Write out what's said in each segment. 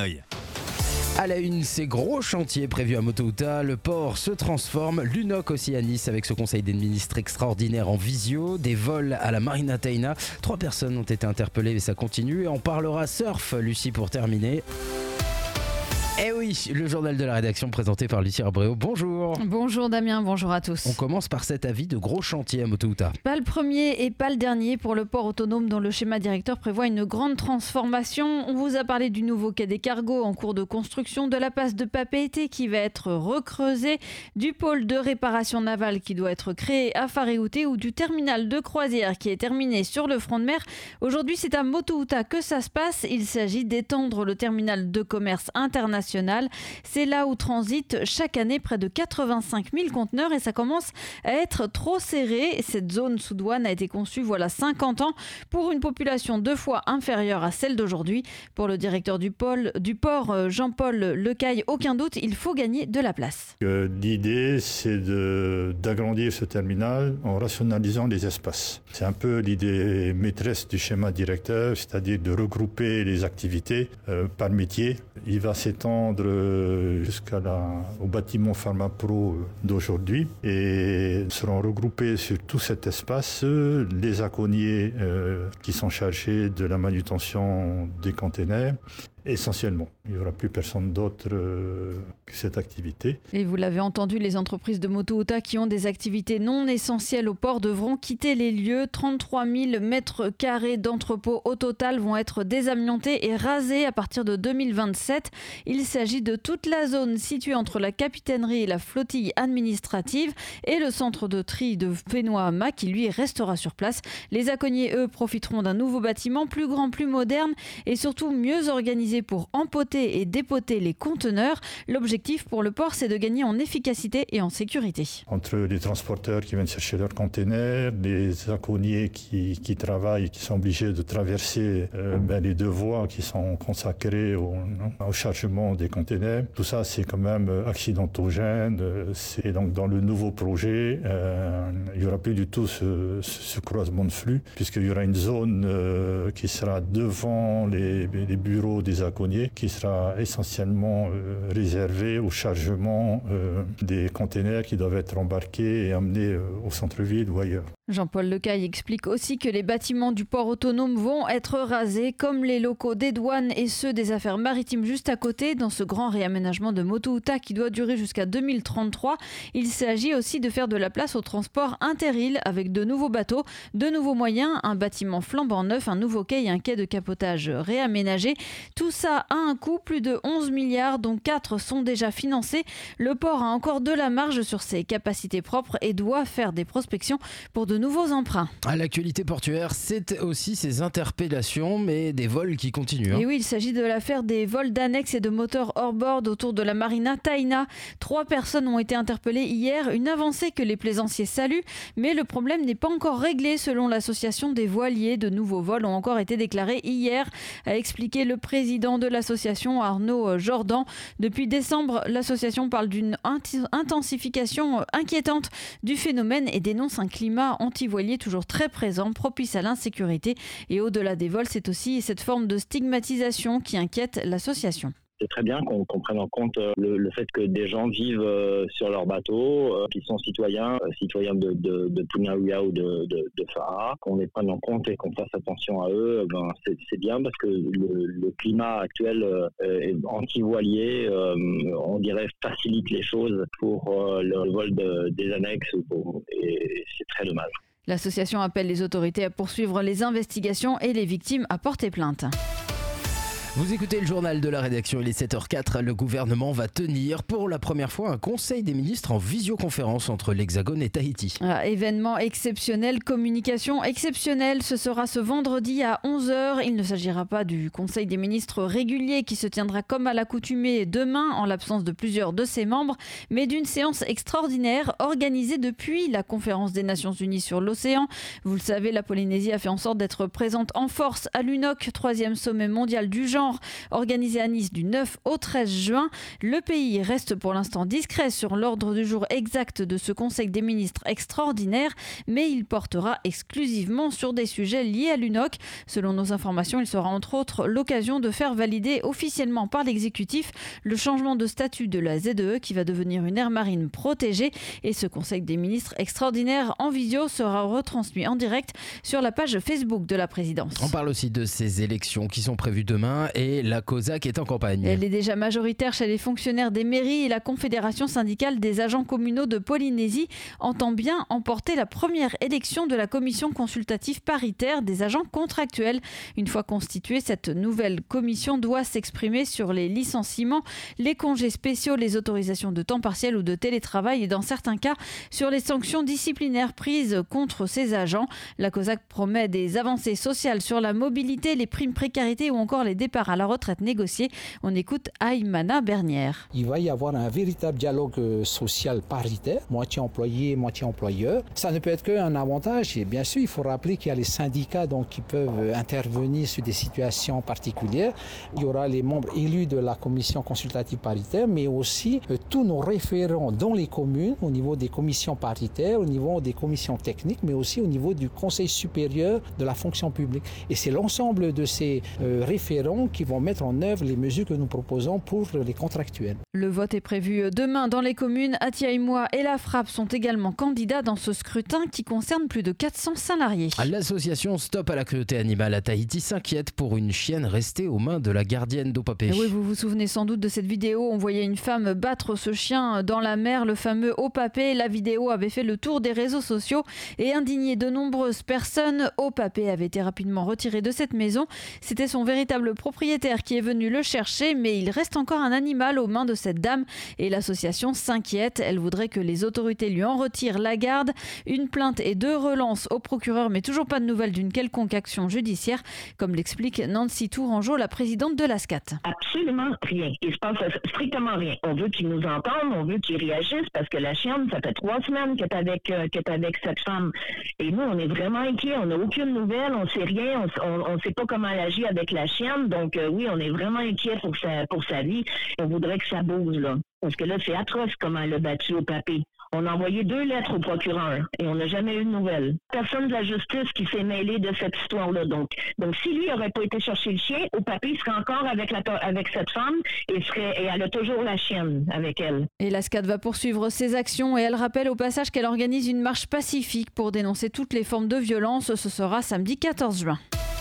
Hanoï. À la une, ces gros chantiers prévus à Motouta, le port se transforme, l'UNOC aussi à Nice avec ce conseil des ministres extraordinaire en visio, des vols à la Marina Taina. 3 personnes ont été interpellées et ça continue. Et on parlera surf, Lucie, pour terminer. Eh oui, le journal de la rédaction présenté par Lucie Arbréau. Bonjour. Bonjour Damien, bonjour à tous. On commence par cet avis de gros chantier à Motouta. Pas le premier et pas le dernier pour le port autonome dont le schéma directeur prévoit une grande transformation. On vous a parlé du nouveau quai des cargos en cours de construction, de la passe de Papeete qui va être recreusée, du pôle de réparation navale qui doit être créé à Faréouté ou du terminal de croisière qui est terminé sur le front de mer. Aujourd'hui, c'est à Motouta que ça se passe. Il s'agit d'étendre le terminal de commerce international. C'est là où transitent chaque année près de 85 000 conteneurs et ça commence à être trop serré. Cette zone sous douane a été conçue voilà 50 ans pour une population 2 fois inférieure à celle d'aujourd'hui. Pour le directeur du port, Jean-Paul Lecaille, aucun doute, il faut gagner de la place. L'idée, c'est d'agrandir ce terminal en rationalisant les espaces. C'est un peu l'idée maîtresse du schéma directeur, c'est-à-dire de regrouper les activités par métier. Il va s'étendre jusqu'au bâtiment PharmaPro d'aujourd'hui et seront regroupés sur tout cet espace les aconniers qui sont chargés de la manutention des containers. Essentiellement, il n'y aura plus personne d'autre que cette activité. Et vous l'avez entendu, les entreprises de Motouta qui ont des activités non essentielles au port devront quitter les lieux. 33 000 mètres carrés d'entrepôts au total vont être désamiantés et rasés à partir de 2027. Il s'agit de toute la zone située entre la capitainerie et la flottille administrative et le centre de tri de Fénois-Ama qui lui restera sur place. Les aconniers, eux, profiteront d'un nouveau bâtiment plus grand, plus moderne et surtout mieux organisé pour empoter et dépoter les conteneurs. L'objectif pour le port, c'est de gagner en efficacité et en sécurité. Entre les transporteurs qui viennent chercher leurs conteneurs, les aconniers qui travaillent, qui sont obligés de traverser les 2 voies qui sont consacrées au chargement des conteneurs, tout ça c'est quand même accidentogène. C'est donc dans le nouveau projet, il n'y aura plus du tout ce croisement de flux, puisqu'il y aura une zone qui sera devant les bureaux des aconniers, qui sera essentiellement réservé au chargement des containers qui doivent être embarqués et amenés au centre-ville ou ailleurs. Jean-Paul Lecaille explique aussi que les bâtiments du port autonome vont être rasés, comme les locaux des douanes et ceux des affaires maritimes juste à côté, dans ce grand réaménagement de Motouta qui doit durer jusqu'à 2033. Il s'agit aussi de faire de la place au transport interîle avec de nouveaux bateaux, de nouveaux moyens, un bâtiment flambant neuf, un nouveau quai et un quai de capotage réaménagé. Tout ça a un coût, plus de 11 milliards, dont 4 sont déjà financés. Le port a encore de la marge sur ses capacités propres et doit faire des prospections pour de nouveaux emprunts. À l'actualité portuaire, c'est aussi ces interpellations, mais des vols qui continuent. Et oui, il s'agit de l'affaire des vols d'annexes et de moteurs hors-bord autour de la Marina Taina. 3 personnes ont été interpellées hier, une avancée que les plaisanciers saluent, mais le problème n'est pas encore réglé selon l'association des voiliers. De nouveaux vols ont encore été déclarés hier, a expliqué le président de l'association, Arnaud Jordan. Depuis décembre, l'association parle d'une intensification inquiétante du phénomène et dénonce un climat anti-voilier toujours très présent, propice à l'insécurité. Et au-delà des vols, c'est aussi cette forme de stigmatisation qui inquiète l'association. C'est très bien qu'on prenne en compte le fait que des gens vivent sur leur bateau, qui sont citoyens de Punaouia ou de Fara, qu'on les prenne en compte et qu'on fasse attention à eux. C'est bien parce que le climat actuel anti-voilier, on dirait, facilite les choses pour le vol des annexes et c'est très dommage. L'association appelle les autorités à poursuivre les investigations et les victimes à porter plainte. Vous écoutez le journal de la rédaction, il est 7h04. Le gouvernement va tenir pour la première fois un conseil des ministres en visioconférence entre l'Hexagone et Tahiti. Événement exceptionnel, communication exceptionnelle. Ce sera ce vendredi à 11h. Il ne s'agira pas du conseil des ministres régulier qui se tiendra comme à l'accoutumée demain en l'absence de plusieurs de ses membres, mais d'une séance extraordinaire organisée depuis la conférence des Nations Unies sur l'océan. Vous le savez, la Polynésie a fait en sorte d'être présente en force à l'UNOC, 3e sommet mondial du genre. genre organisé à Nice du 9 au 13 juin. Le pays reste pour l'instant discret sur l'ordre du jour exact de ce Conseil des ministres extraordinaire, mais il portera exclusivement sur des sujets liés à l'UNOC. Selon nos informations, il sera entre autres l'occasion de faire valider officiellement par l'exécutif le changement de statut de la ZEE qui va devenir une aire marine protégée. Et ce Conseil des ministres extraordinaire en visio sera retransmis en direct sur la page Facebook de la présidence. On parle aussi de ces élections qui sont prévues demain et la COSAC est en campagne. Elle est déjà majoritaire chez les fonctionnaires des mairies et la Confédération syndicale des agents communaux de Polynésie entend bien emporter la première élection de la commission consultative paritaire des agents contractuels. Une fois constituée, cette nouvelle commission doit s'exprimer sur les licenciements, les congés spéciaux, les autorisations de temps partiel ou de télétravail et dans certains cas sur les sanctions disciplinaires prises contre ces agents. La COSAC promet des avancées sociales sur la mobilité, les primes précarité ou encore les départs à la retraite négociés. On écoute Aïmana Bernière. Il va y avoir un véritable dialogue social paritaire, moitié employé, moitié employeur. Ça ne peut être qu'un avantage et bien sûr il faut rappeler qu'il y a les syndicats donc, qui peuvent intervenir sur des situations particulières. Il y aura les membres élus de la commission consultative paritaire mais aussi tous nos référents dans les communes au niveau des commissions paritaires, au niveau des commissions techniques mais aussi au niveau du Conseil supérieur de la fonction publique. Et c'est l'ensemble de ces référents qui vont mettre en œuvre les mesures que nous proposons pour les contractuels. Le vote est prévu demain dans les communes. Atiaïmois et La Frappe sont également candidats dans ce scrutin qui concerne plus de 400 salariés. L'association Stop à la cruauté animale à Tahiti s'inquiète pour une chienne restée aux mains de la gardienne d'Opapé. Oui, vous vous souvenez sans doute de cette vidéo. On voyait une femme battre ce chien dans la mer, le fameux Opapé. La vidéo avait fait le tour des réseaux sociaux et indigné de nombreuses personnes. Opapé avait été rapidement retiré de cette maison. C'était son véritable propriétaire qui est venu le chercher, mais il reste encore un animal aux mains de cette dame et l'association s'inquiète. Elle voudrait que les autorités lui en retirent la garde. Une plainte et 2 relances au procureur, mais toujours pas de nouvelles d'une quelconque action judiciaire, comme l'explique Nancy Tourangeau, la présidente de l'ASCAT. Absolument rien. Il se passe strictement rien. On veut qu'ils nous entendent, on veut qu'ils réagissent parce que la chienne, ça fait 3 semaines qu'elle est avec cette femme. Et nous, on est vraiment inquiets. On n'a aucune nouvelle, on sait rien, on sait pas comment elle agit avec la chienne. Donc oui, on est vraiment inquiets pour sa vie. On voudrait que ça bouge là. Parce que là, c'est atroce comment elle a battu Opapé. On a envoyé 2 lettres au procureur et on n'a jamais eu de nouvelles. Personne de la justice qui s'est mêlé de cette histoire-là. Donc si lui n'aurait pas été chercher le chien, Opapé serait encore avec cette femme et elle a toujours la chienne avec elle. Et l'ASCAT va poursuivre ses actions et elle rappelle au passage qu'elle organise une marche pacifique pour dénoncer toutes les formes de violence. Ce sera samedi 14 juin.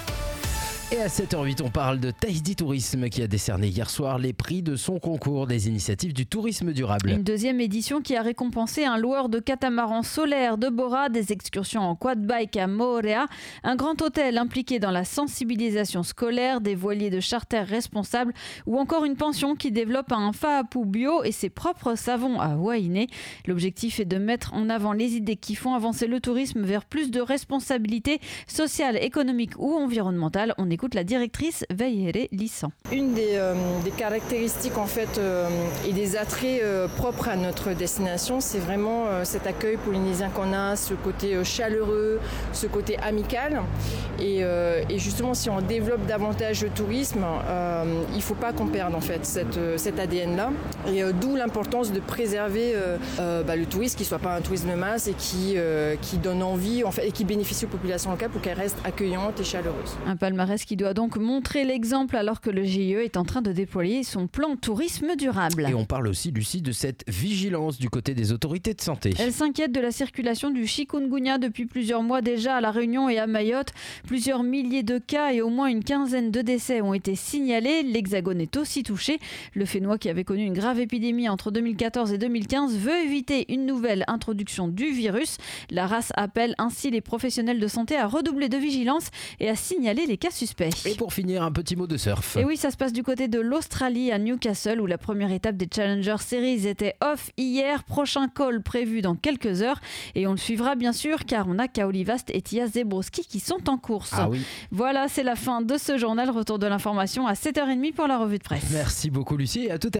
Et à 7h08, on parle de Tahiti Tourisme qui a décerné hier soir les prix de son concours des initiatives du tourisme durable. Une 2e édition qui a récompensé un loueur de catamaran solaire de Bora, des excursions en quad-bike à Moorea, un grand hôtel impliqué dans la sensibilisation scolaire, des voiliers de charter responsables ou encore une pension qui développe un faapu bio et ses propres savons à Wainé. L'objectif est de mettre en avant les idées qui font avancer le tourisme vers plus de responsabilité sociale, économique ou environnementale. On écoute la directrice Veillere Lissan. Une des caractéristiques en fait et des attraits propres à notre destination, c'est vraiment cet accueil polynésien qu'on a, ce côté chaleureux, ce côté amical. Et justement, si on développe davantage le tourisme, il ne faut pas qu'on perde en fait cet ADN-là. Et d'où l'importance de préserver le tourisme, qui ne soit pas un tourisme de masse et qui donne envie en fait, et qui bénéficie aux populations locales pour qu'elles restent accueillantes et chaleureuses. Un palmarès qui doit donc montrer l'exemple alors que le GIE est en train de déployer son plan tourisme durable. Et on parle aussi, Lucie, de cette vigilance du côté des autorités de santé. Elle s'inquiète de la circulation du chikungunya depuis plusieurs mois déjà à La Réunion et à Mayotte. Plusieurs milliers de cas et au moins une quinzaine de décès ont été signalés. L'Hexagone est aussi touché. Le Fénois, qui avait connu une grave épidémie entre 2014 et 2015, veut éviter une nouvelle introduction du virus. La race appelle ainsi les professionnels de santé à redoubler de vigilance et à signaler les cas suspects. Et pour finir, un petit mot de surf. Et oui, ça se passe du côté de l'Australie à Newcastle où la première étape des Challenger Series était off hier. Prochain call prévu dans quelques heures et on le suivra bien sûr car on a Kaoli Vast et Tia Zebrowski qui sont en course. Ah oui. Voilà, c'est la fin de ce journal. Retour de l'information à 7h30 pour la revue de presse. Merci beaucoup Lucie et à tout à l'heure.